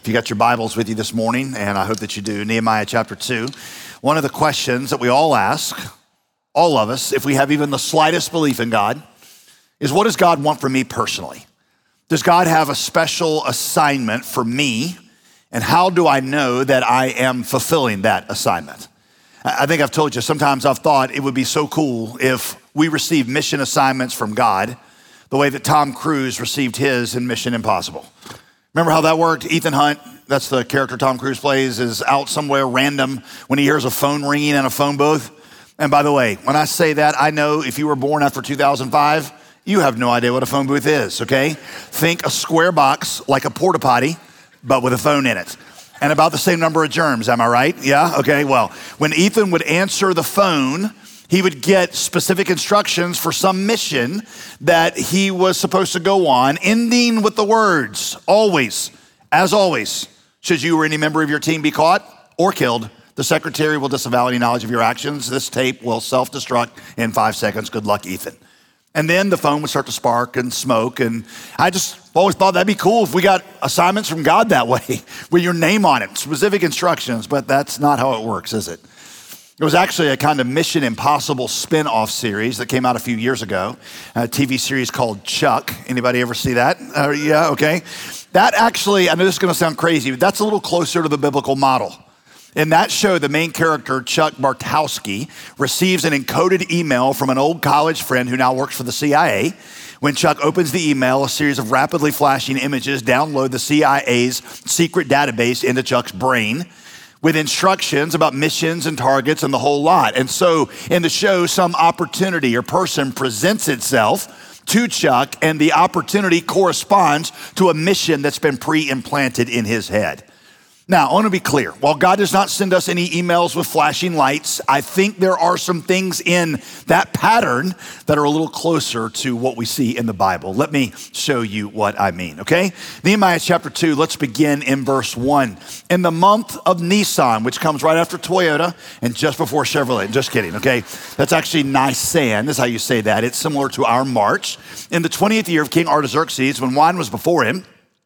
you got your Bibles with you this morning, and I hope that you do, Nehemiah chapter 2. One of the questions that we all ask, all of us, if we have even the slightest belief in God, is what does God want from me personally? Does God have a special assignment for me? And how do I know that I am fulfilling that assignment? I think I've told you, sometimes I've thought it would be so cool if we received mission assignments from God the way that Tom Cruise received his in Mission Impossible. Remember how that worked? Ethan Hunt, that's the character Tom Cruise plays, is out somewhere random when he hears a phone ringing in a phone booth. And by the way, when I say that, I know if you were born after 2005, you have no idea what a phone booth is, okay? Think a square box like a porta potty, but with a phone in it. And about the same number of germs, am I right? Yeah, okay, well, when Ethan would answer the phone, he would get specific instructions for some mission that he was supposed to go on, ending with the words, always, as always, should you or any member of your team be caught or killed, the secretary will disavow any knowledge of your actions. This tape will self-destruct in 5 seconds. Good luck, Ethan. And then the phone would start to spark and smoke. And I just always thought that'd be cool if we got assignments from God that way, with your name on it, specific instructions, but that's not how it works, is it? It was actually a kind of Mission Impossible spin-off series that came out a few years ago, a TV series called Chuck. Anybody ever see that? Yeah, okay. That actually, I know this is gonna sound crazy, but that's a little closer to the biblical model. In that show, the main character, Chuck Bartowski, receives an encoded email from an old college friend who now works for the CIA. When Chuck opens the email, a series of rapidly flashing images download the CIA's secret database into Chuck's brain, with instructions about missions and targets and the whole lot. And so in the show, some opportunity or person presents itself to Chuck, and the opportunity corresponds to a mission that's been pre-implanted in his head. Now, I want to be clear. While God does not send us any emails with flashing lights, I think there are some things in that pattern that are a little closer to what we see in the Bible. Let me show you what I mean, okay? Nehemiah chapter 2, let's begin in verse 1. In the month of Nisan, which comes right after Toyota and just before Chevrolet. Just kidding, okay? That's actually Nisan, is how you say that. It's similar to our March. In the 20th year of King Artaxerxes, when wine was before him,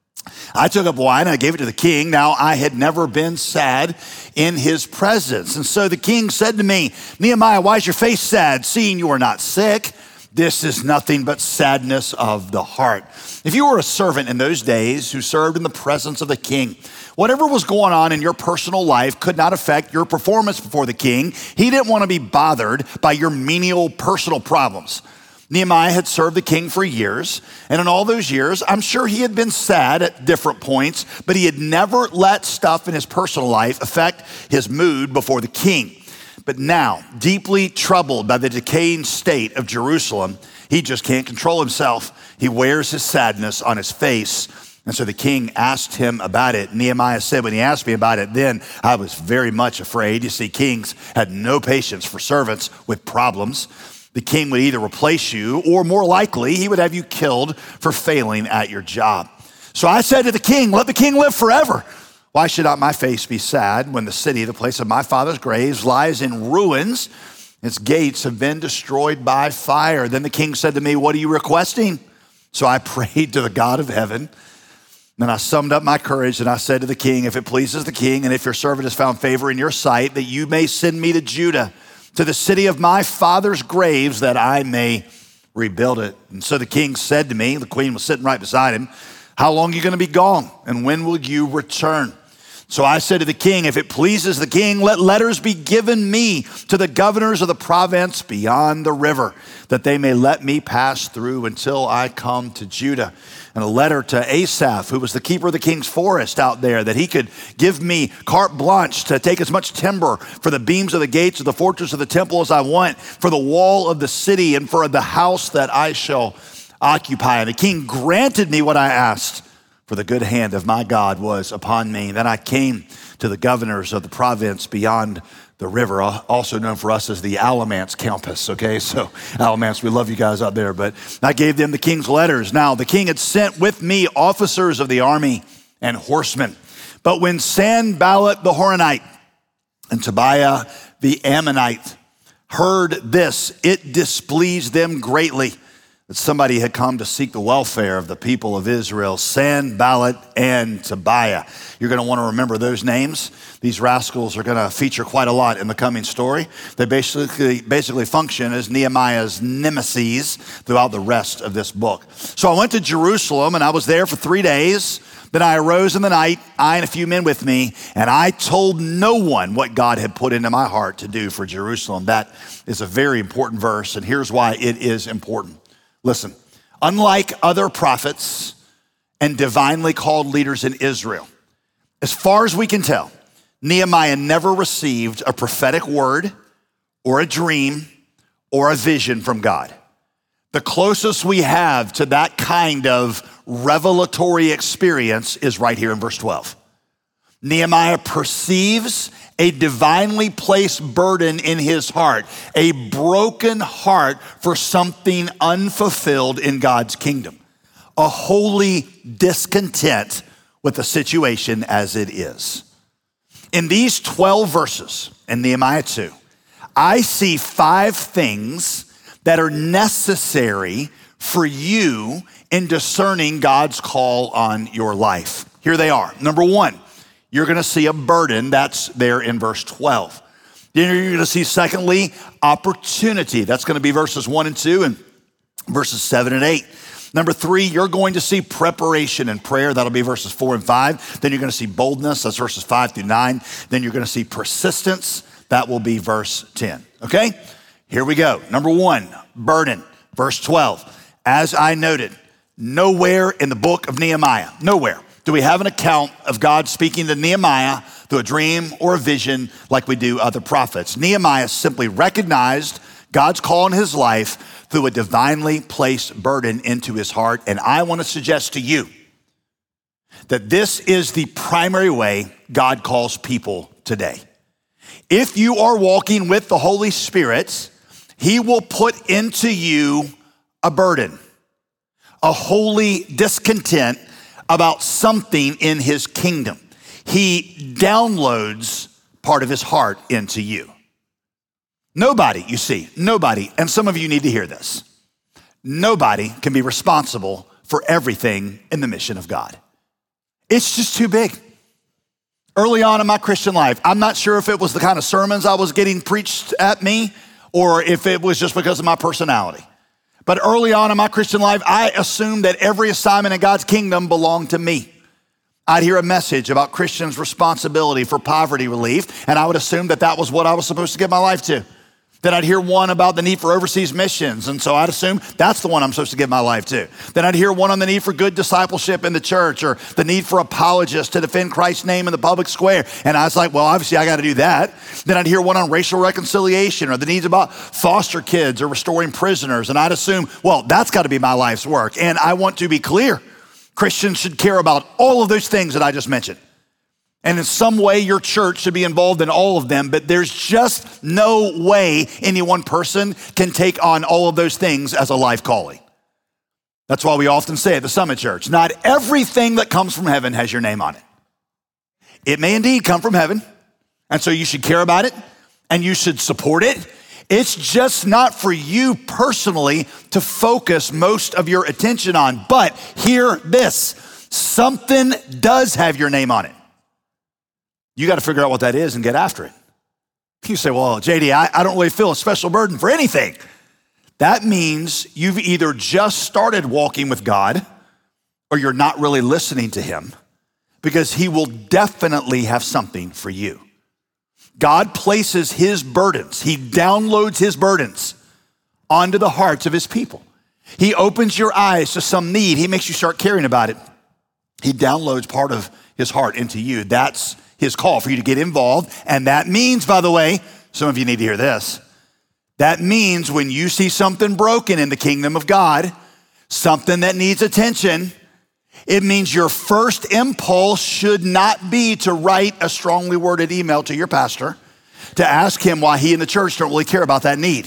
I took up wine and I gave it to the king. Now I had never been sad in his presence. And so the king said to me, Nehemiah, why is your face sad, seeing you are not sick? This is nothing but sadness of the heart. If you were a servant in those days who served in the presence of the king, whatever was going on in your personal life could not affect your performance before the king. He didn't want to be bothered by your menial personal problems. Nehemiah had served the king for years, and in all those years, I'm sure he had been sad at different points, but he had never let stuff in his personal life affect his mood before the king. But now, deeply troubled by the decaying state of Jerusalem, he just can't control himself. He wears his sadness on his face. And so the king asked him about it. Nehemiah said, when he asked me about it, then I was very much afraid. You see, kings had no patience for servants with problems. The king would either replace you, or more likely, he would have you killed for failing at your job. So I said to the king, let the king live forever. Why should not my face be sad when the city, the place of my father's graves, lies in ruins? Its gates have been destroyed by fire. Then the king said to me, what are you requesting? So I prayed to the God of heaven. Then I summed up my courage and I said to the king, if it pleases the king, and if your servant has found favor in your sight, that you may send me to Judah, to the city of my father's graves, that I may rebuild it. And so the king said to me, the queen was sitting right beside him, how long are you going to be gone? And when will you return? So I said to the king, if it pleases the king, let letters be given me to the governors of the province beyond the river, that they may let me pass through until I come to Judah. And a letter to Asaph, who was the keeper of the king's forest out there, that he could give me carte blanche to take as much timber for the beams of the gates of the fortress of the temple as I want, for the wall of the city and for the house that I shall occupy. And the king granted me what I asked, for the good hand of my God was upon me. Then I came to the governors of the province beyond the river, also known for us as the Alamance campus, okay? So Alamance, we love you guys out there, but I gave them the king's letters. Now, the king had sent with me officers of the army and horsemen. But when Sanballat the Horonite and Tobiah the Ammonite heard this, it displeased them greatly. that somebody had come to seek the welfare of the people of Israel, Sanballat and Tobiah. You're going to want to remember those names. These rascals are going to feature quite a lot in the coming story. They basically function as Nehemiah's nemesis throughout the rest of this book. So I went to Jerusalem and I was there for 3 days. Then I arose in the night, I and a few men with me, and I told no one what God had put into my heart to do for Jerusalem. That is a very important verse, and here's why it is important. Listen, unlike other prophets and divinely called leaders in Israel, as far as we can tell, Nehemiah never received a prophetic word or a dream or a vision from God. The closest we have to that kind of revelatory experience is right here in verse 12. Nehemiah perceives a divinely placed burden in his heart, a broken heart for something unfulfilled in God's kingdom, a holy discontent with the situation as it is. In these 12 verses in Nehemiah 2, I see 5 things that are necessary for you in discerning God's call on your life. Here they are. Number 1, you're gonna see a burden that's there in verse 12. Then you're gonna see, secondly, opportunity. That's gonna be verses 1 and 2 and verses 7 and 8. Number 3, you're going to see preparation and prayer. That'll be verses 4 and 5. Then you're gonna see boldness. That's verses 5 through 9. Then you're gonna see persistence. That will be verse 10, okay? Here we go. Number 1, burden, verse 12. As I noted, nowhere in the book of Nehemiah, nowhere do we have an account of God speaking to Nehemiah through a dream or a vision like we do other prophets. Nehemiah simply recognized God's call in his life through a divinely placed burden into his heart. And I want to suggest to you that this is the primary way God calls people today. If you are walking with the Holy Spirit, he will put into you a burden, a holy discontent about something in his kingdom. He downloads part of his heart into you. Nobody, you see, nobody, and some of you need to hear this, nobody can be responsible for everything in the mission of God. It's just too big. Early on in my Christian life, I'm not sure if it was the kind of sermons I was getting preached at me or if it was just because of my personality. But early on in my Christian life, I assumed that every assignment in God's kingdom belonged to me. I'd hear a message about Christians' responsibility for poverty relief, and I would assume that that was what I was supposed to give my life to. Then I'd hear one about the need for overseas missions, and so I'd assume that's the one I'm supposed to give my life to. Then I'd hear one on the need for good discipleship in the church, or the need for apologists to defend Christ's name in the public square, and I was like, well, obviously I gotta do that. Then I'd hear one on racial reconciliation, or the needs about foster kids, or restoring prisoners, and I'd assume, well, that's gotta be my life's work. And I want to be clear, Christians should care about all of those things that I just mentioned. And in some way, your church should be involved in all of them, but there's just no way any one person can take on all of those things as a life calling. That's why we often say at the Summit Church, not everything that comes from heaven has your name on it. It may indeed come from heaven, and so you should care about it, and you should support it. It's just not for you personally to focus most of your attention on. But hear this, something does have your name on it. You got to figure out what that is and get after it. You say, well, JD, I don't really feel a special burden for anything. That means you've either just started walking with God or you're not really listening to him, because he will definitely have something for you. God places his burdens, he downloads his burdens onto the hearts of his people. He opens your eyes to some need. He makes you start caring about it. He downloads part of his heart into you. That's his call for you to get involved. And that means, by the way, some of you need to hear this. That means when you see something broken in the kingdom of God, something that needs attention, it means your first impulse should not be to write a strongly worded email to your pastor to ask him why he and the church don't really care about that need.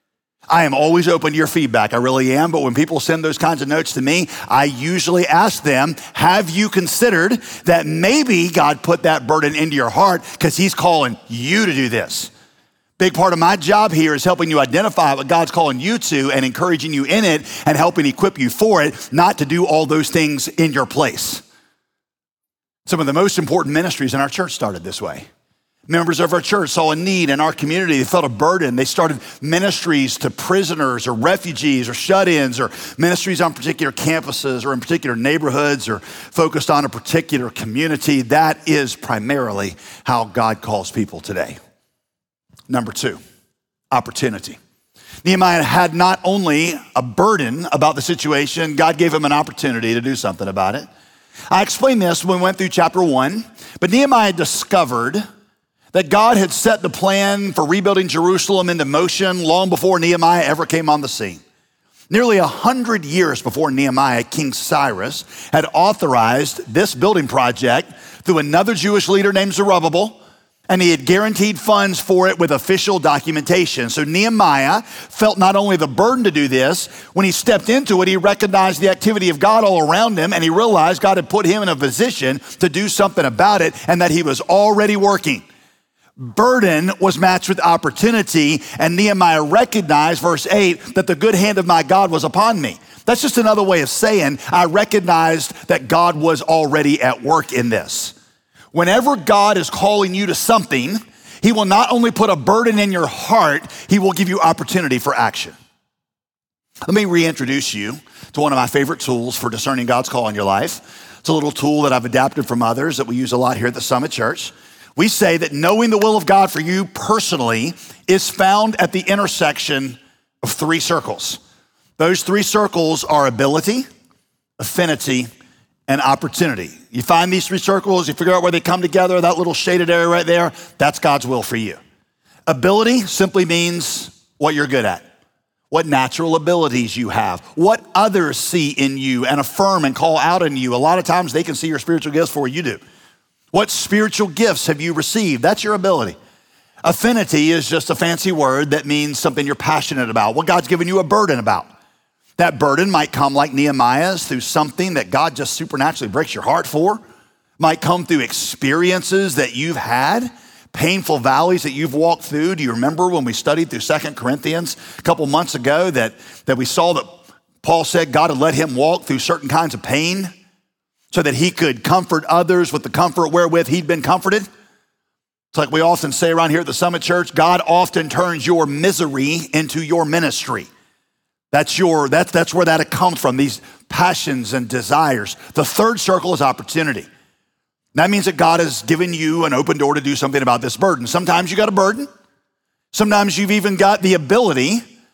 I am always open to your feedback, I really am, but when people send those kinds of notes to me, I usually ask them, have you considered that maybe God put that burden into your heart because he's calling you to do this? Big part of my job here is helping you identify what God's calling you to and encouraging you in it and helping equip you for it, not to do all those things in your place. Some of the most important ministries in our church started this way. Members of our church saw a need in our community. They felt a burden. They started ministries to prisoners or refugees or shut-ins, or ministries on particular campuses or in particular neighborhoods, or focused on a particular community. That is primarily how God calls people today. Number 2, opportunity. Nehemiah had not only a burden about the situation, God gave him an opportunity to do something about it. I explained this when we went through chapter 1, but Nehemiah discovered that God had set the plan for rebuilding Jerusalem into motion long before Nehemiah ever came on the scene. Nearly 100 years before Nehemiah, King Cyrus had authorized this building project through another Jewish leader named Zerubbabel, and he had guaranteed funds for it with official documentation. So Nehemiah felt not only the burden to do this, when he stepped into it, he recognized the activity of God all around him, and he realized God had put him in a position to do something about it, and that he was already working. Burden was matched with opportunity, and Nehemiah recognized, verse 8, that the good hand of my God was upon me. That's just another way of saying I recognized that God was already at work in this. Whenever God is calling you to something, he will not only put a burden in your heart, he will give you opportunity for action. Let me reintroduce you to one of my favorite tools for discerning God's call in your life. It's a little tool that I've adapted from others that we use a lot here at the Summit Church. We say that knowing the will of God for you personally is found at the intersection of 3 circles. Those 3 circles are ability, affinity, and opportunity. You find these 3 circles, you figure out where they come together, that little shaded area right there, that's God's will for you. Ability simply means what you're good at, what natural abilities you have, what others see in you and affirm and call out in you. A lot of times they can see your spiritual gifts before you do. What spiritual gifts have you received? That's your ability. Affinity is just a fancy word that means something you're passionate about, what God's given you a burden about. That burden might come like Nehemiah's through something that God just supernaturally breaks your heart for. Might come through experiences that you've had, painful valleys that you've walked through. Do you remember when we studied through 2 Corinthians a couple months ago that we saw that Paul said God had let him walk through certain kinds of pain so that he could comfort others with the comfort wherewith he'd been comforted? It's like we often say around here at the Summit Church, God often turns your misery into your ministry. That's where that comes from, these passions and desires. The 3rd circle is opportunity. That means that God has given you an open door to do something about this burden. Sometimes you got a burden. Sometimes you've even got the ability,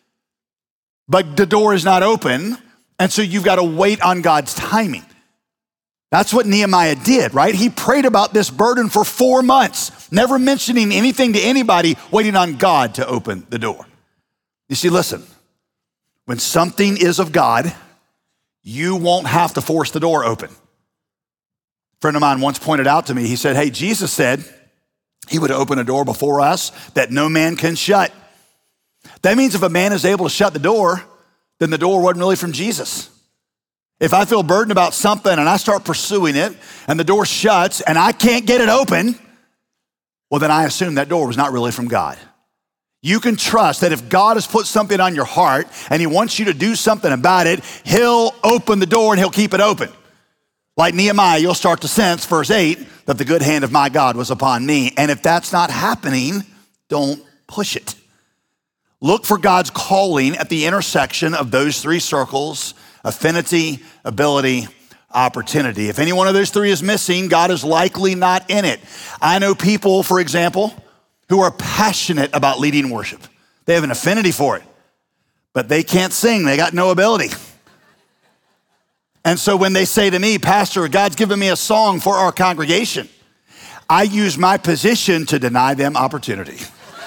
but the door is not open, and so you've got to wait on God's timing. That's what Nehemiah did, right? He prayed about this burden for 4 months, never mentioning anything to anybody, waiting on God to open the door. You see, listen, when something is of God, you won't have to force the door open. A friend of mine once pointed out to me, he said, hey, Jesus said he would open a door before us that no man can shut. That means if a man is able to shut the door, then the door wasn't really from Jesus. If I feel burdened about something and I start pursuing it and the door shuts and I can't get it open, well, then I assume that door was not really from God. You can trust that if God has put something on your heart and he wants you to do something about it, he'll open the door and he'll keep it open. Like Nehemiah, you'll start to sense, verse 8, that the good hand of my God was upon me. And if that's not happening, don't push it. Look for God's calling at the intersection of those 3 circles: affinity, ability, opportunity. If any one of those 3 is missing, God is likely not in it. I know people, for example, who are passionate about leading worship. They have an affinity for it, but they can't sing. They got no ability. And so when they say to me, Pastor, God's given me a song for our congregation, I use my position to deny them opportunity.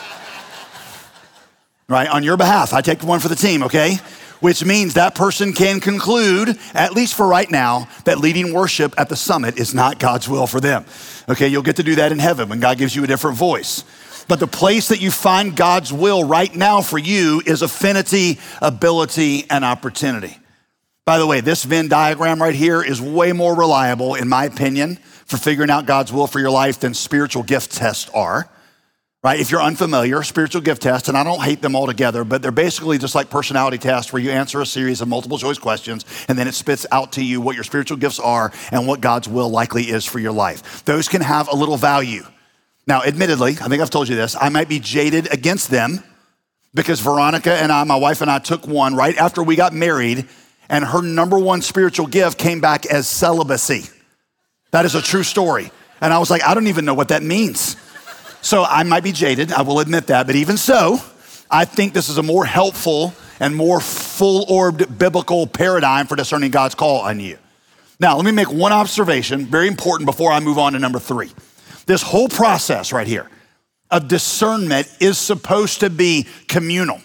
Right? On your behalf, I take one for the team, okay? Which means that person can conclude, at least for right now, that leading worship at the Summit is not God's will for them. Okay, you'll get to do that in heaven when God gives you a different voice. But the place that you find God's will right now for you is affinity, ability, and opportunity. By the way, this Venn diagram right here is way more reliable, in my opinion, for figuring out God's will for your life than spiritual gift tests are. right? If you're unfamiliar, spiritual gift tests, and I don't hate them altogether, but they're basically just like personality tests where you answer a series of multiple choice questions and then it spits out to you what your spiritual gifts are and what God's will likely is for your life. Those can have a little value. Now, admittedly, I think I've told you this, I might be jaded against them because Veronica and I, my wife and I, took one right after we got married, and her number one spiritual gift came back as celibacy. That is a true story. And I was like, I don't even know what that means. So I might be jaded, I will admit that, but even so, I think this is a more helpful and more full-orbed biblical paradigm for discerning God's call on you. Now, let me make one observation, very important, before I move on to number 3. This whole process right here of discernment is supposed to be communal,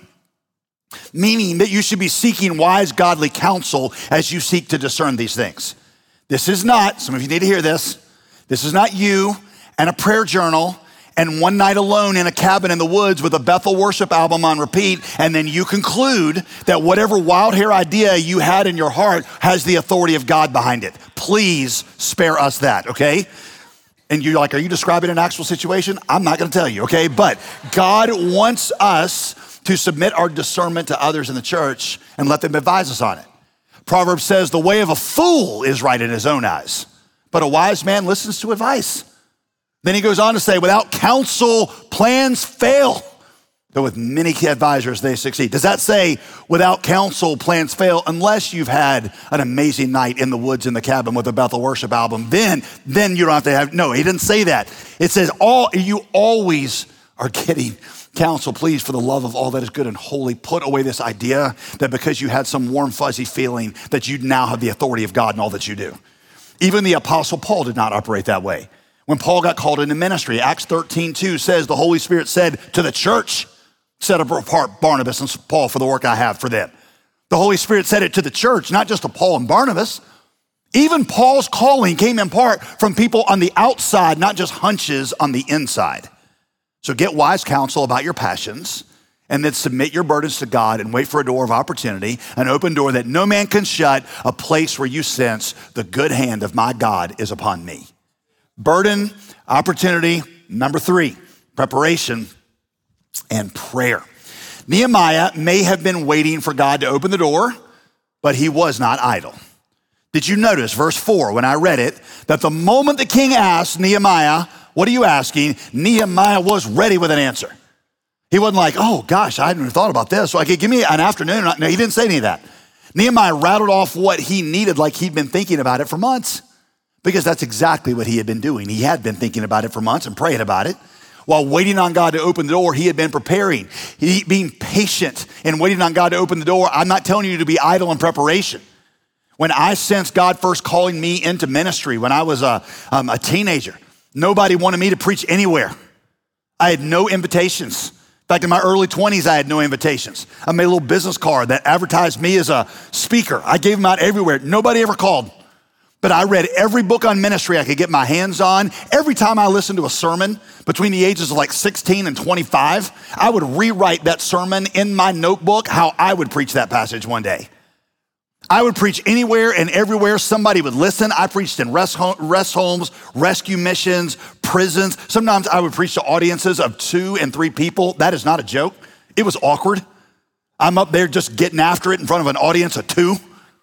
meaning that you should be seeking wise, godly counsel as you seek to discern these things. This is not, some of you need to hear this is not you and a prayer journal and one night alone in a cabin in the woods with a Bethel worship album on repeat, and then you conclude that whatever wild hair idea you had in your heart has the authority of God behind it. Please spare us that, okay? And you're like, are you describing an actual situation? I'm not gonna tell you, okay? But God wants us to submit our discernment to others in the church and let them advise us on it. Proverbs says, the way of a fool is right in his own eyes, but a wise man listens to advice. Then he goes on to say, without counsel, plans fail, but with many advisors, they succeed. Does that say without counsel, plans fail? Unless you've had an amazing night in the woods in the cabin with a Bethel worship album, then you don't have to have, no, he didn't say that. It says you always are getting counsel. Please, for the love of all that is good and holy, put away this idea that because you had some warm, fuzzy feeling that you now have the authority of God in all that you do. Even the Apostle Paul did not operate that way. When Paul got called into ministry, Acts 13:2 says, the Holy Spirit said to the church, set apart Barnabas and Paul for the work I have for them. The Holy Spirit said it to the church, not just to Paul and Barnabas. Even Paul's calling came in part from people on the outside, not just hunches on the inside. So get wise counsel about your passions and then submit your burdens to God and wait for a door of opportunity, an open door that no man can shut, a place where you sense the good hand of my God is upon me. Burden, opportunity, number 3, preparation and prayer. Nehemiah may have been waiting for God to open the door, but he was not idle. Did you notice, verse 4, when I read it, that the moment the king asked Nehemiah, what are you asking? Nehemiah was ready with an answer. He wasn't like, oh gosh, I hadn't even thought about this. So I could give me an afternoon. No, he didn't say any of that. Nehemiah rattled off what he needed like he'd been thinking about it for months. Because that's exactly what he had been doing. He had been thinking about it for months and praying about it. While waiting on God to open the door, he had been preparing. Being patient and waiting on God to open the door. I'm not telling you to be idle in preparation. When I sensed God first calling me into ministry when I was a teenager, nobody wanted me to preach anywhere. I had no invitations. In fact, in my early 20s, I had no invitations. I made a little business card that advertised me as a speaker. I gave them out everywhere. Nobody ever called. But I read every book on ministry I could get my hands on. Every time I listened to a sermon between the ages of like 16 and 25, I would rewrite that sermon in my notebook how I would preach that passage one day. I would preach anywhere and everywhere somebody would listen. I preached in rest homes, rescue missions, prisons. Sometimes I would preach to audiences of 2 and 3 people. That is not a joke. It was awkward. I'm up there just getting after it in front of an audience of 2.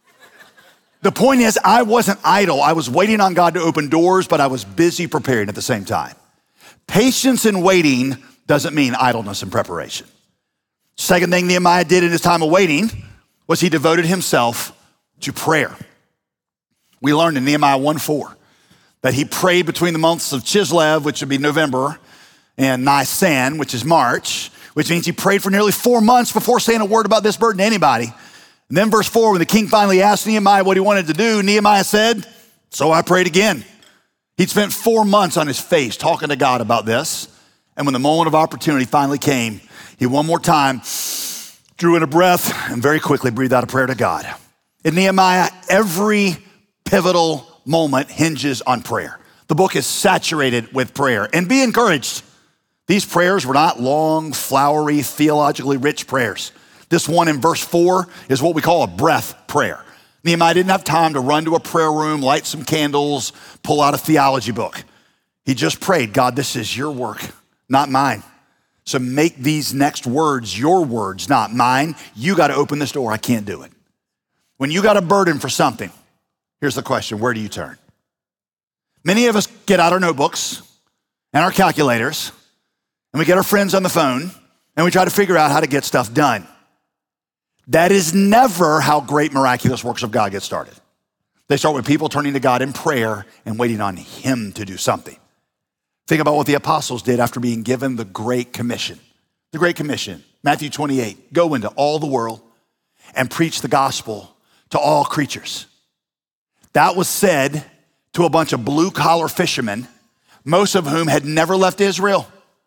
The point is, I wasn't idle. I was waiting on God to open doors, but I was busy preparing at the same time. Patience in waiting doesn't mean idleness in preparation. Second thing Nehemiah did in his time of waiting was he devoted himself to prayer. We learned in Nehemiah 1:4 that he prayed between the months of Chislev, which would be November, and Nisan, which is March, which means he prayed for nearly 4 months before saying a word about this burden to anybody. And then verse 4, when the king finally asked Nehemiah what he wanted to do, Nehemiah said, so I prayed again. He'd spent 4 months on his face talking to God about this. And when the moment of opportunity finally came, he one more time drew in a breath and very quickly breathed out a prayer to God. In Nehemiah, every pivotal moment hinges on prayer. The book is saturated with prayer. And be encouraged. These prayers were not long, flowery, theologically rich prayers. This one in verse 4 is what we call a breath prayer. Nehemiah didn't have time to run to a prayer room, light some candles, pull out a theology book. He just prayed, God, this is your work, not mine. So make these next words your words, not mine. You got to open this door. I can't do it. When you got a burden for something, here's the question, where do you turn? Many of us get out our notebooks and our calculators, and we get our friends on the phone, and we try to figure out how to get stuff done. That is never how great miraculous works of God get started. They start with people turning to God in prayer and waiting on him to do something. Think about what the apostles did after being given the Great Commission. The Great Commission, Matthew 28, go into all the world and preach the gospel to all creatures. That was said to a bunch of blue-collar fishermen, most of whom had never left Israel.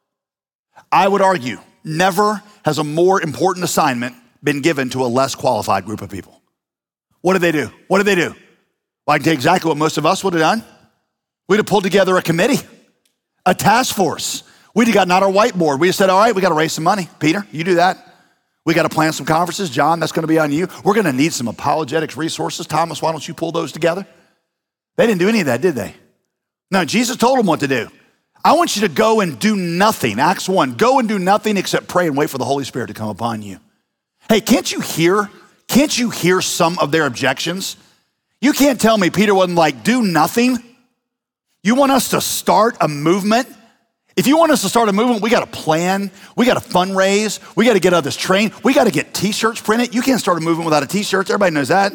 I would argue, never has a more important assignment been given to a less qualified group of people. What did they do? What did they do? Well, I can tell you exactly what most of us would have done. We'd have pulled together a committee, a task force. We'd have gotten out our whiteboard. We said, all right, we got to raise some money. Peter, you do that. We got to plan some conferences. John, that's going to be on you. We're going to need some apologetics resources. Thomas, why don't you pull those together? They didn't do any of that, did they? No, Jesus told them what to do. I want you to go and do nothing. Acts 1, go and do nothing except pray and wait for the Holy Spirit to come upon you. Hey, can't you hear some of their objections? You can't tell me Peter wasn't like, do nothing. You want us to start a movement? If you want us to start a movement, we got to plan. We got to fundraise. We got to get others trained. We got to get t-shirts printed. You can't start a movement without a t-shirt. Everybody knows that.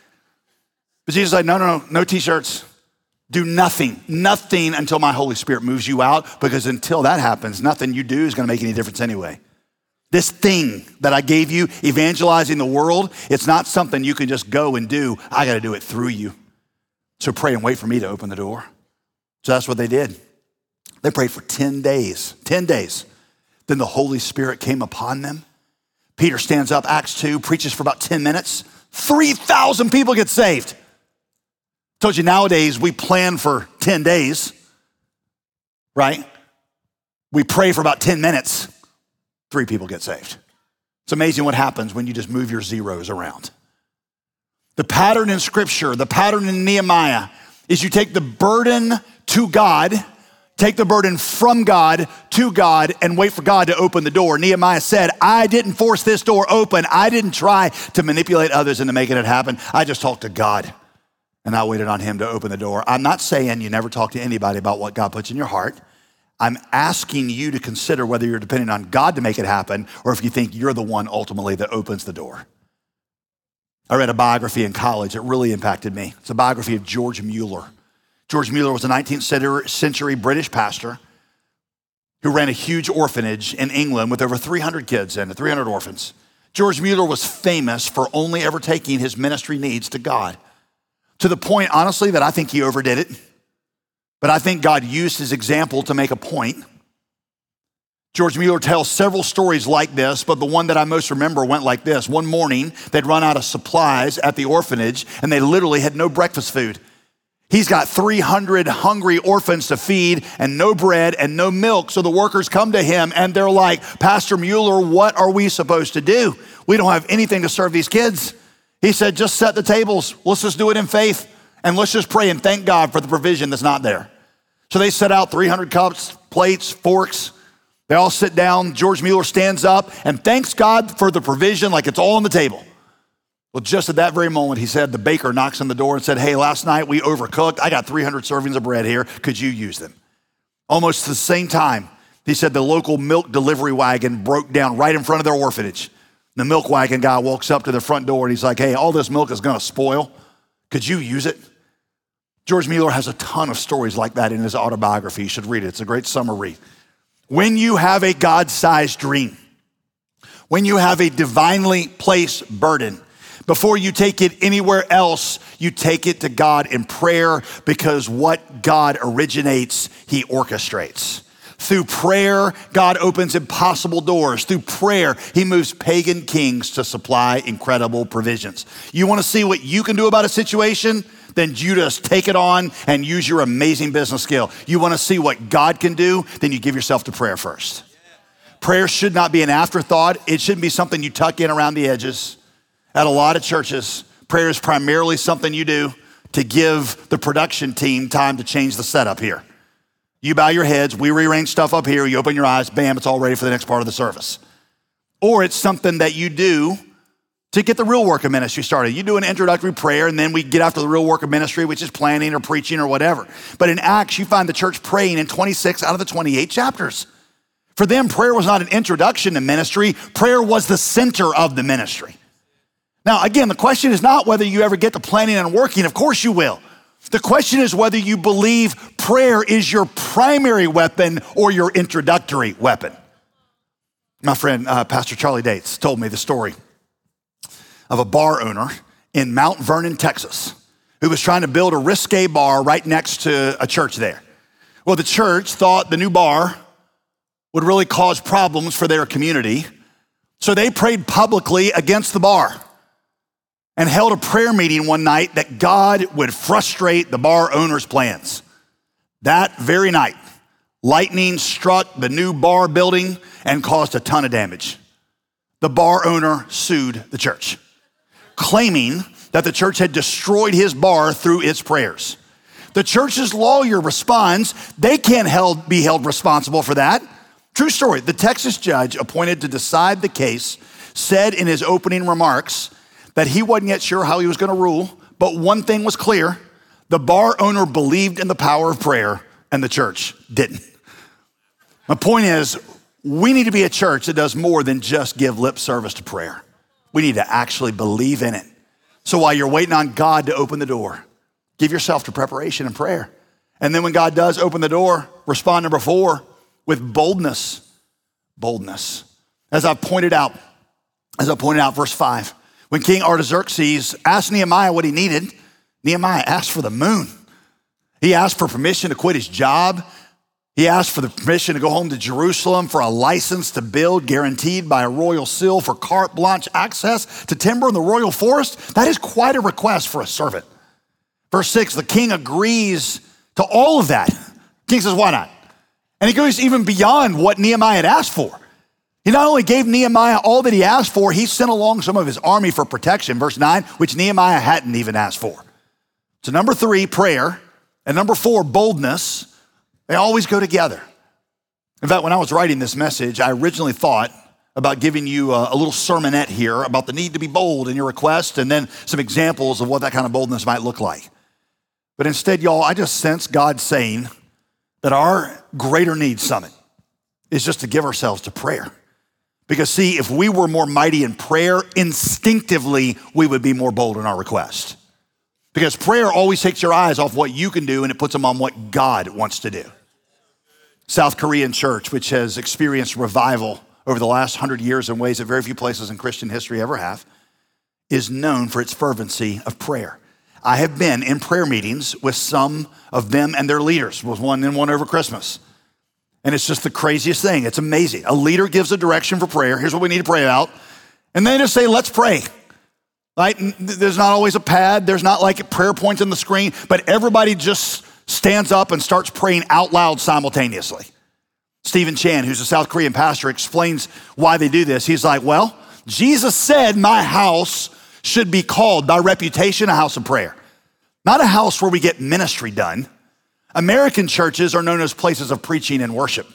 But Jesus said, no t-shirts. Do nothing until my Holy Spirit moves you out, because until that happens, nothing you do is going to make any difference anyway. This thing that I gave you, evangelizing the world, it's not something you can just go and do. I got to do it through you. So pray and wait for me to open the door. So that's what they did. They prayed for 10 days, 10 days. Then the Holy Spirit came upon them. Peter stands up, Acts 2, preaches for about 10 minutes. 3,000 people get saved. Told you nowadays we plan for 10 days, right? We pray for about 10 minutes. 3 people get saved. It's amazing what happens when you just move your zeros around. The pattern in Scripture, the pattern in Nehemiah, is you take the burden to God, take the burden from God to God, and wait for God to open the door. Nehemiah said, I didn't force this door open. I didn't try to manipulate others into making it happen. I just talked to God, and I waited on him to open the door. I'm not saying you never talk to anybody about what God puts in your heart. I'm asking you to consider whether you're depending on God to make it happen, or if you think you're the one ultimately that opens the door. I read a biography in college. It really impacted me. It's a biography of George Mueller. George Mueller was a 19th century British pastor who ran a huge orphanage in England with over 300 kids in it, 300 orphans. George Mueller was famous for only ever taking his ministry needs to God, to the point, honestly, that I think he overdid it. But I think God used his example to make a point. George Mueller tells several stories like this, but the one that I most remember went like this. One morning, they'd run out of supplies at the orphanage, and they literally had no breakfast food. He's got 300 hungry orphans to feed and no bread and no milk. So the workers come to him and they're like, Pastor Mueller, what are we supposed to do? We don't have anything to serve these kids. He said, just set the tables. Let's just do it in faith. And let's just pray and thank God for the provision that's not there. So they set out 300 cups, plates, forks. They all sit down. George Mueller stands up and thanks God for the provision like it's all on the table. Well, just at that very moment, he said, the baker knocks on the door and said, hey, last night we overcooked. I got 300 servings of bread here. Could you use them? Almost at the same time, he said the local milk delivery wagon broke down right in front of their orphanage. The milk wagon guy walks up to the front door and he's like, hey, all this milk is going to spoil. Could you use it? George Mueller has a ton of stories like that in his autobiography. You should read it. It's a great summer read. When you have a God-sized dream, when you have a divinely placed burden, before you take it anywhere else, you take it to God in prayer, because what God originates, he orchestrates. Through prayer, God opens impossible doors. Through prayer, he moves pagan kings to supply incredible provisions. You want to see what you can do about a situation? Then you just take it on and use your amazing business skill. You want to see what God can do? Then you give yourself to prayer first. Prayer should not be an afterthought. It shouldn't be something you tuck in around the edges. At a lot of churches, prayer is primarily something you do to give the production team time to change the setup here. You bow your heads, we rearrange stuff up here, you open your eyes, bam, it's all ready for the next part of the service. Or it's something that you do to get the real work of ministry started. You do an introductory prayer, and then we get after the real work of ministry, which is planning or preaching or whatever. But in Acts, you find the church praying in 26 out of the 28 chapters. For them, prayer was not an introduction to ministry. Prayer was the center of the ministry. Now, again, the question is not whether you ever get to planning and working. Of course you will. The question is whether you believe prayer is your primary weapon or your introductory weapon. My friend, Pastor Charlie Dates, told me the story of a bar owner in Mount Vernon, Texas, who was trying to build a risque bar right next to a church there. Well, the church thought the new bar would really cause problems for their community, so they prayed publicly against the bar and held a prayer meeting one night that God would frustrate the bar owner's plans. That very night, lightning struck the new bar building and caused a ton of damage. The bar owner sued the church, claiming that the church had destroyed his bar through its prayers. The church's lawyer responds, they can't be held responsible for that. True story, the Texas judge appointed to decide the case said in his opening remarks that he wasn't yet sure how he was gonna rule, but one thing was clear: the bar owner believed in the power of prayer and the church didn't. My point is, we need to be a church that does more than just give lip service to prayer. We need to actually believe in it. So while you're waiting on God to open the door, give yourself to preparation and prayer. And then when God does open the door, respond, number 4, with boldness. Boldness. As I pointed out, verse 5, when King Artaxerxes asked Nehemiah what he needed, Nehemiah asked for the moon. He asked for permission to quit his job. He asked for the permission to go home to Jerusalem, for a license to build guaranteed by a royal seal, for carte blanche access to timber in the royal forest. That is quite a request for a servant. Verse 6, the king agrees to all of that. King says, why not? And he goes even beyond what Nehemiah had asked for. He not only gave Nehemiah all that he asked for, he sent along some of his army for protection, verse 9, which Nehemiah hadn't even asked for. So number 3, prayer, and number 4, boldness. They always go together. In fact, when I was writing this message, I originally thought about giving you a little sermonette here about the need to be bold in your request, and then some examples of what that kind of boldness might look like. But instead, y'all, I just sense God saying that our greater need summit is just to give ourselves to prayer. Because see, if we were more mighty in prayer, instinctively, we would be more bold in our request. Because prayer always takes your eyes off what you can do and it puts them on what God wants to do. South Korean church, which has experienced revival over the last 100 years in ways that very few places in Christian history ever have, is known for its fervency of prayer. I have been in prayer meetings with some of them and their leaders. There was one over Christmas. And it's just the craziest thing. It's amazing. A leader gives a direction for prayer. Here's what we need to pray about. And they just say, let's pray. Right? There's not always a pad. There's not like prayer points on the screen, but everybody just stands up and starts praying out loud simultaneously. Stephen Chan, who's a South Korean pastor, explains why they do this. He's like, well, Jesus said my house should be called by reputation a house of prayer, not a house where we get ministry done. American churches are known as places of preaching and worship.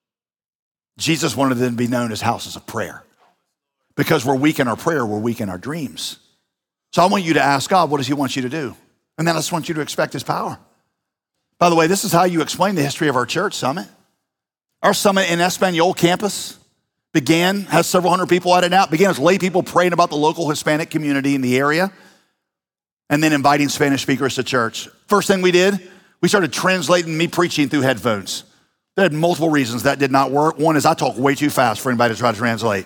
Jesus wanted them to be known as houses of prayer because we're weak in our prayer, we're weak in our dreams. So I want you to ask God, what does he want you to do? And then I just want you to expect his power. By the way, this is how you explain the history of our church summit. Our summit in Espanol campus has several hundred people at it now. It began as lay people praying about the local Hispanic community in the area and then inviting Spanish speakers to church. First thing we did, we started translating me preaching through headphones. There had multiple reasons that did not work. One is I talk way too fast for anybody to try to translate.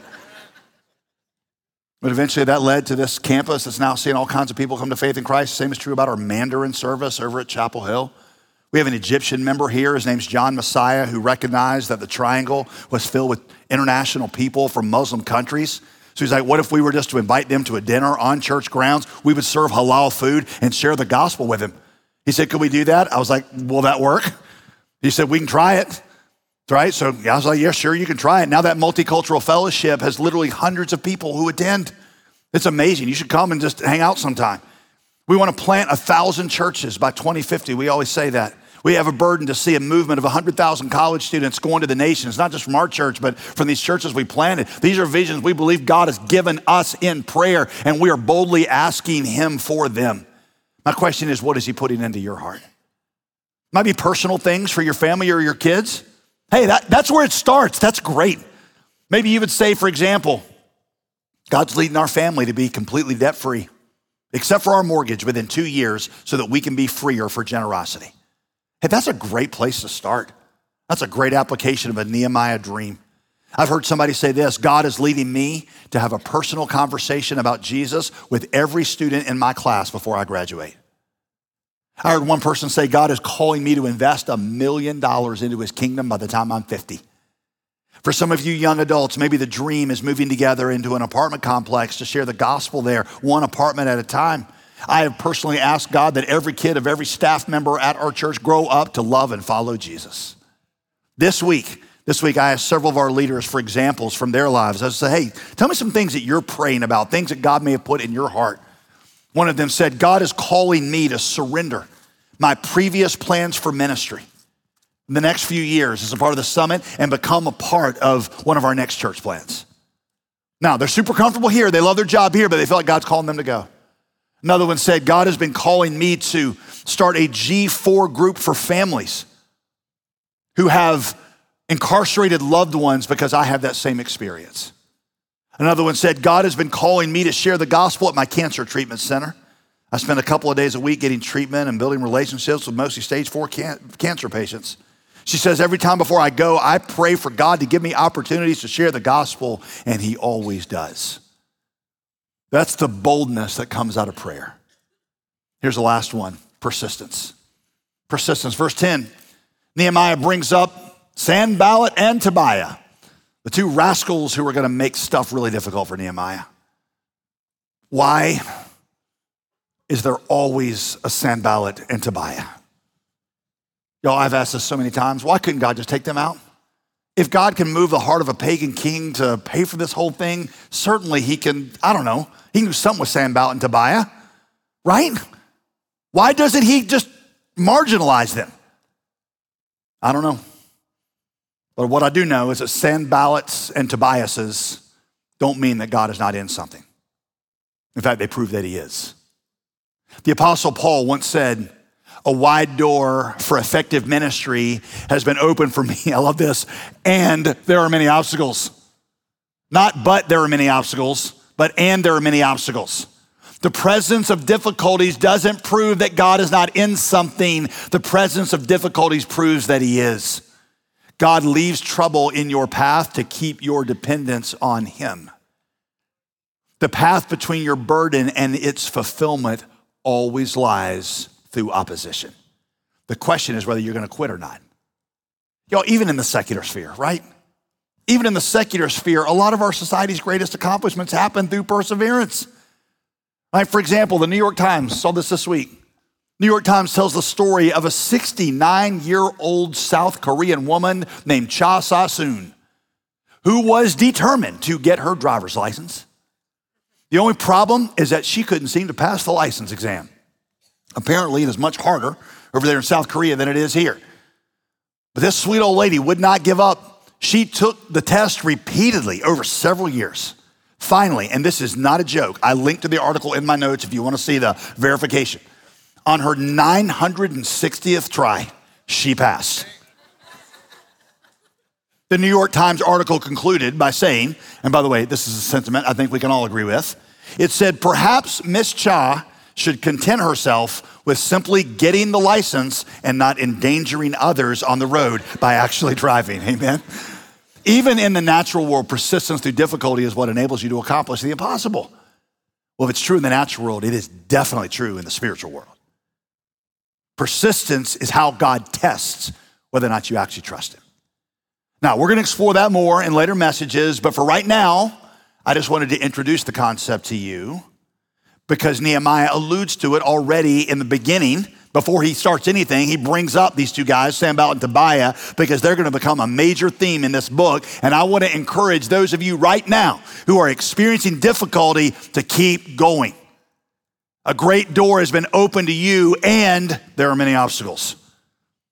But eventually that led to this campus that's now seeing all kinds of people come to faith in Christ. Same is true about our Mandarin service over at Chapel Hill. We have an Egyptian member here. His name's John Messiah, who recognized that the triangle was filled with international people from Muslim countries. So he's like, what if we were just to invite them to a dinner on church grounds? We would serve halal food and share the gospel with them. He said, could we do that? I was like, will that work? He said, we can try it. Right? So I was like, yeah, sure, you can try it. Now that multicultural fellowship has literally hundreds of people who attend. It's amazing. You should come and just hang out sometime. We want to plant 1,000 churches by 2050. We always say that. We have a burden to see a movement of 100,000 college students going to the nations, not just from our church, but from these churches we planted. These are visions we believe God has given us in prayer, and we are boldly asking him for them. My question is, what is he putting into your heart? Might be personal things for your family or your kids. Hey, that's where it starts. That's great. Maybe you would say, for example, God's leading our family to be completely debt-free, except for our mortgage within 2 years so that we can be freer for generosity. Hey, that's a great place to start. That's a great application of a Nehemiah dream. I've heard somebody say this: God is leading me to have a personal conversation about Jesus with every student in my class before I graduate. I heard one person say, God is calling me to invest $1 million into his kingdom by the time I'm 50. For some of you young adults, maybe the dream is moving together into an apartment complex to share the gospel there, one apartment at a time. I have personally asked God that every kid of every staff member at our church grow up to love and follow Jesus. This week, I asked several of our leaders for examples from their lives. I said, hey, tell me some things that you're praying about, things that God may have put in your heart. One of them said, God is calling me to surrender my previous plans for ministry in the next few years as a part of the summit and become a part of one of our next church plants. Now, they're super comfortable here. They love their job here, but they feel like God's calling them to go. Another one said, God has been calling me to start a G4 group for families who have incarcerated loved ones because I have that same experience. Another one said, God has been calling me to share the gospel at my cancer treatment center. I spend a couple of days a week getting treatment and building relationships with mostly stage 4 cancer patients. She says, every time before I go, I pray for God to give me opportunities to share the gospel, and he always does. That's the boldness that comes out of prayer. Here's the last one, persistence. Persistence, verse 10, Nehemiah brings up Sanballat and Tobiah, the two rascals who were gonna make stuff really difficult for Nehemiah. Why is there always a Sanballat and Tobiah? Y'all, I've asked this so many times. Why couldn't God just take them out? If God can move the heart of a pagan king to pay for this whole thing, certainly he can, he can do something with Sanballat and Tobiah, right? Why doesn't he just marginalize them? I don't know. But what I do know is that Sanballats and Tobiases don't mean that God is not in something. In fact, they prove that he is. The Apostle Paul once said, a wide door for effective ministry has been opened for me. I love this. And there are many obstacles. Not but there are many obstacles, but and there are many obstacles. The presence of difficulties doesn't prove that God is not in something. The presence of difficulties proves that he is. God leaves trouble in your path to keep your dependence on him. The path between your burden and its fulfillment always lies through opposition. The question is whether you're gonna quit or not. Y'all, even in the secular sphere, right? Even in the secular sphere, a lot of our society's greatest accomplishments happen through perseverance. Right? For example, the New York Times, saw this week. New York Times tells the story of a 69-year-old South Korean woman named Cha Sa-soon, who was determined to get her driver's license. The only problem is that she couldn't seem to pass the license exam. Apparently, it is much harder over there in South Korea than it is here. But this sweet old lady would not give up. She took the test repeatedly over several years. Finally, and this is not a joke, I linked to the article in my notes if you want to see the verification. On her 960th try, she passed. The New York Times article concluded by saying, and by the way, this is a sentiment I think we can all agree with. It said, perhaps Miss Cha should content herself with simply getting the license and not endangering others on the road by actually driving, amen? Even in the natural world, persistence through difficulty is what enables you to accomplish the impossible. Well, if it's true in the natural world, it is definitely true in the spiritual world. Persistence is how God tests whether or not you actually trust him. Now, we're gonna explore that more in later messages, but for right now, I just wanted to introduce the concept to you because Nehemiah alludes to it already in the beginning. Before he starts anything, he brings up these two guys, Sanballat and Tobiah, because they're gonna become a major theme in this book. And I wanna encourage those of you right now who are experiencing difficulty to keep going. A great door has been opened to you and there are many obstacles.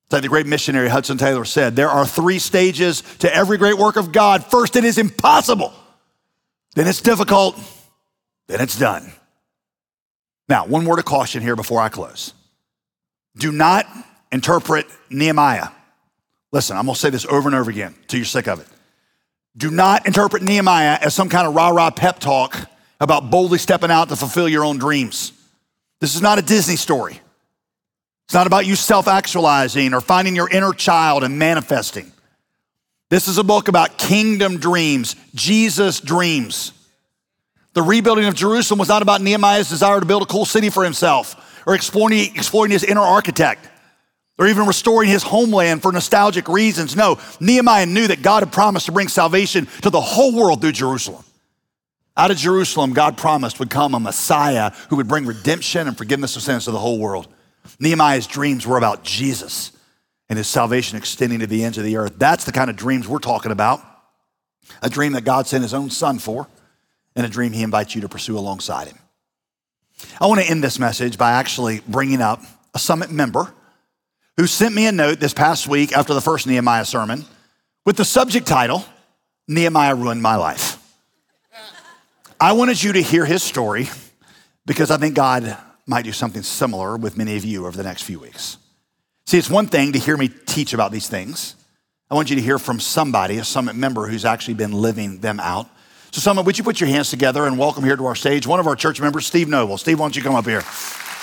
It's like the great missionary Hudson Taylor said, there are 3 stages to every great work of God. First, it is impossible. Then it's difficult. Then it's done. Now, one word of caution here before I close. Do not interpret Nehemiah. Listen, I'm going to say this over and over again till you're sick of it. Do not interpret Nehemiah as some kind of rah-rah pep talk about boldly stepping out to fulfill your own dreams. This is not a Disney story. It's not about you self-actualizing or finding your inner child and manifesting. This is a book about kingdom dreams, Jesus dreams. The rebuilding of Jerusalem was not about Nehemiah's desire to build a cool city for himself or exploring his inner architect or even restoring his homeland for nostalgic reasons. No, Nehemiah knew that God had promised to bring salvation to the whole world through Jerusalem. Out of Jerusalem, God promised would come a Messiah who would bring redemption and forgiveness of sins to the whole world. Nehemiah's dreams were about Jesus and his salvation extending to the ends of the earth. That's the kind of dreams we're talking about. A dream that God sent his own son for, and a dream he invites you to pursue alongside him. I want to end this message by actually bringing up a Summit member who sent me a note this past week after the first Nehemiah sermon with the subject title, Nehemiah Ruined My Life. I wanted you to hear his story because I think God might do something similar with many of you over the next few weeks. See, it's one thing to hear me teach about these things. I want you to hear from somebody, a Summit member who's actually been living them out. So Summit, would you put your hands together and welcome here to our stage one of our church members, Steve Noble. Steve, why don't you come up here?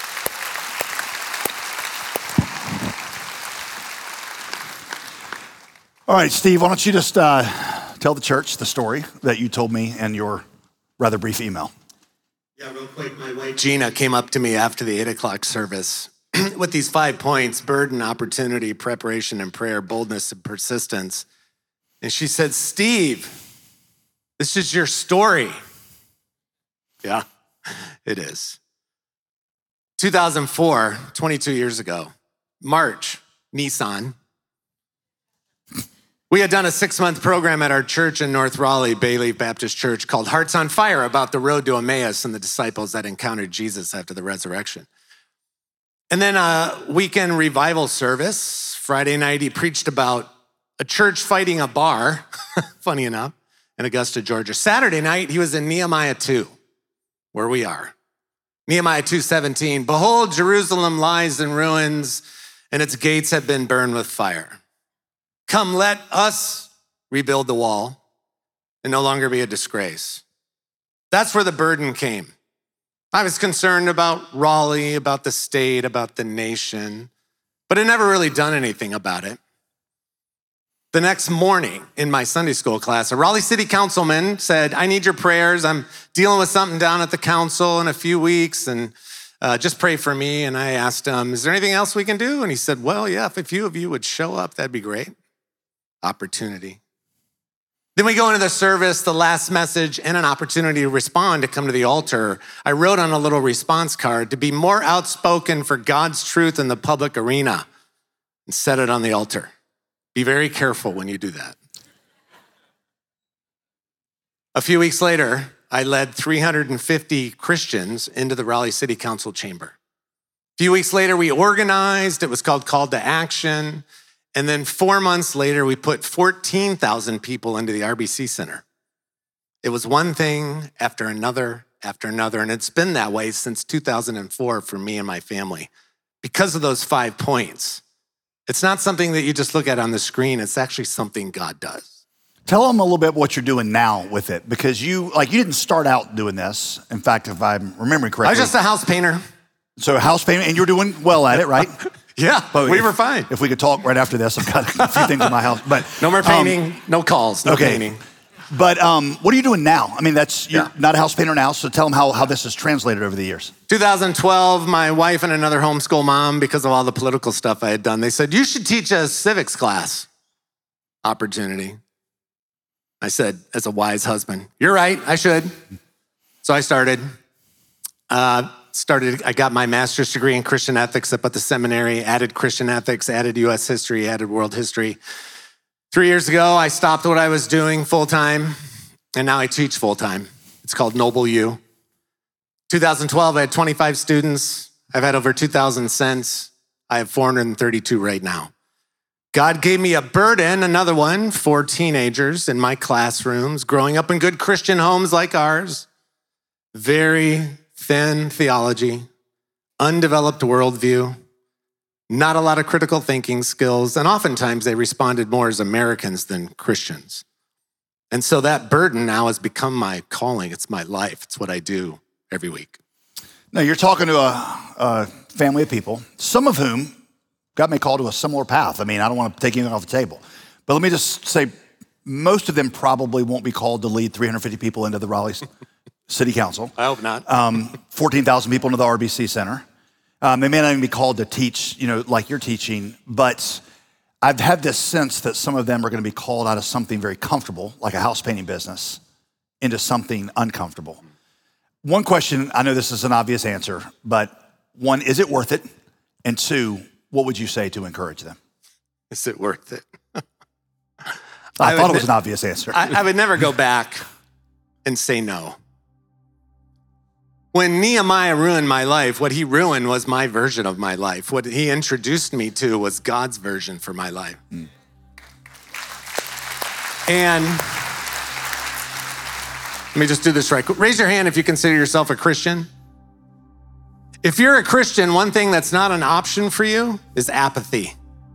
All right, Steve, why don't you just tell the church the story that you told me in your rather brief email. Yeah, real quick, my wife Gina came up to me after the 8 o'clock service with these 5 points: burden, opportunity, preparation, and prayer, boldness, and persistence. And she said, Steve, this is your story. Yeah, it is. 2004, 22 years ago, March, Nissan. We had done a 6-month program at our church in North Raleigh, Bayleaf Baptist Church, called Hearts on Fire, about the road to Emmaus and the disciples that encountered Jesus after the resurrection. And then a weekend revival service. Friday night, he preached about a church fighting a bar, funny enough, in Augusta, Georgia. Saturday night, he was in Nehemiah 2, where we are. Nehemiah 2:17, behold, Jerusalem lies in ruins, and its gates have been burned with fire. Come, let us rebuild the wall and no longer be a disgrace. That's where the burden came. I was concerned about Raleigh, about the state, about the nation, but I never really done anything about it. The next morning in my Sunday school class, a Raleigh City Councilman said, I need your prayers. I'm dealing with something down at the council in a few weeks, and just pray for me. And I asked him, is there anything else we can do? And he said, well, yeah, if a few of you would show up, that'd be great. Opportunity. Then we go into the service, the last message, and an opportunity to respond, to come to the altar. I wrote on a little response card to be more outspoken for God's truth in the public arena, and set it on the altar. Be very careful when you do that. A few weeks later, I led 350 Christians into the Raleigh City Council chamber. A few weeks later, we organized. It was called Call to Action. And then 4 months later, we put 14,000 people into the RBC Center. It was one thing after another, and it's been that way since 2004 for me and my family. Because of those 5 points, it's not something that you just look at on the screen. It's actually something God does. Tell them a little bit what you're doing now with it, because you didn't start out doing this. In fact, if I'm remembering correctly. I was just a house painter. So a house painter, and you're doing well at it, right? Yeah, but we were fine. If we could talk right after this, I've got a few things in my house. But no more painting, no calls, no painting. But what are you doing now? I mean, you're not a house painter now, so tell them how this has translated over the years. 2012, my wife and another homeschool mom, because of all the political stuff I had done, they said, you should teach a civics class. Opportunity. I said, as a wise husband, you're right, I should. So I started. I got my master's degree in Christian ethics up at the seminary, added Christian ethics, added U.S. history, added world history. 3 years ago, I stopped what I was doing full-time, and now I teach full-time. It's called Noble U. 2012, I had 25 students. I've had over 2,000 since. I have 432 right now. God gave me a burden, another one, for teenagers in my classrooms, growing up in good Christian homes like ours. Very thin theology, undeveloped worldview, not a lot of critical thinking skills, and oftentimes they responded more as Americans than Christians. And so that burden now has become my calling. It's my life. It's what I do every week. Now, you're talking to a family of people, some of whom God may call to a similar path. I mean, I don't want to take anything off the table. But let me just say, most of them probably won't be called to lead 350 people into the Raleigh City Council. I hope not. 14,000 people into the RBC Center. They may not even be called to teach, like you're teaching, but I've had this sense that some of them are going to be called out of something very comfortable, like a house painting business, into something uncomfortable. One question, I know this is an obvious answer, but one, is it worth it? And two, what would you say to encourage them? Is it worth it? I thought it was an obvious answer. I would never go back and say no. When Nehemiah ruined my life, what he ruined was my version of my life. What he introduced me to was God's version for my life. And let me just do this right quick. Raise your hand if you consider yourself a Christian. If you're a Christian, one thing that's not an option for you is apathy.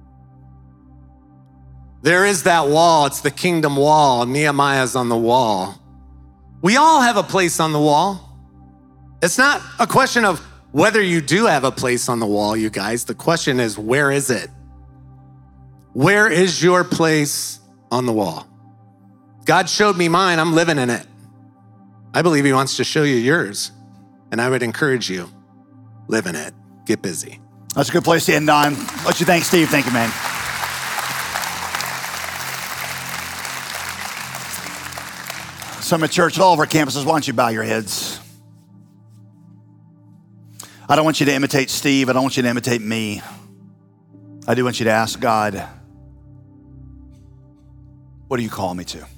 There is that wall. It's the kingdom wall. Nehemiah's on the wall. We all have a place on the wall. It's not a question of whether you do have a place on the wall, you guys. The question is, where is it? Where is your place on the wall? God showed me mine. I'm living in it. I believe he wants to show you yours. And I would encourage you, live in it. Get busy. That's a good place to end on. Let you thank Steve. Thank you, man. Summit Church, at all of our campuses, why don't you bow your heads? I don't want you to imitate Steve. I don't want you to imitate me. I do want you to ask God, what do you call me to?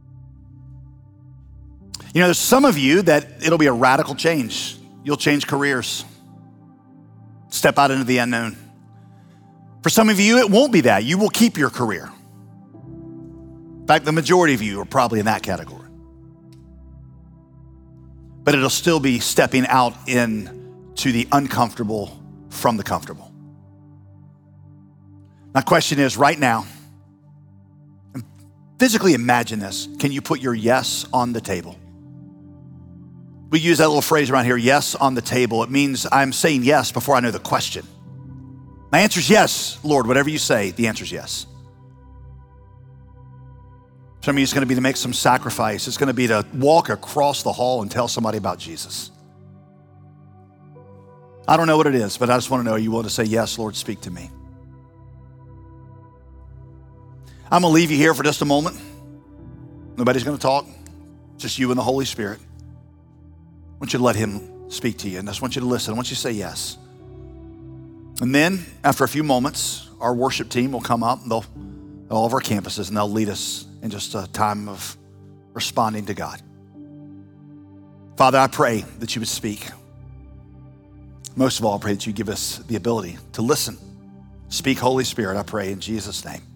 There's some of you that it'll be a radical change. You'll change careers. Step out into the unknown. For some of you, it won't be that. You will keep your career. In fact, the majority of you are probably in that category. But it'll still be stepping out into the uncomfortable from the comfortable. My question is, right now, physically imagine this. Can you put your yes on the table? We use that little phrase around here, yes on the table. It means I'm saying yes before I know the question. My answer is yes, Lord. Whatever you say, the answer is yes. Some of you, it's going to be to make some sacrifice. It's going to be to walk across the hall and tell somebody about Jesus. I don't know what it is, but I just want to know, are you willing to say, yes, Lord, speak to me? I'm going to leave you here for just a moment. Nobody's going to talk. Just you and the Holy Spirit. I want you to let him speak to you, and I just want you to listen. I want you to say yes. And then, after a few moments, our worship team will come up, and they'll all of our campuses, and they'll lead us in just a time of responding to God. Father, I pray that you would speak. Most of all, I pray that you give us the ability to listen. Speak, Holy Spirit, I pray in Jesus' name.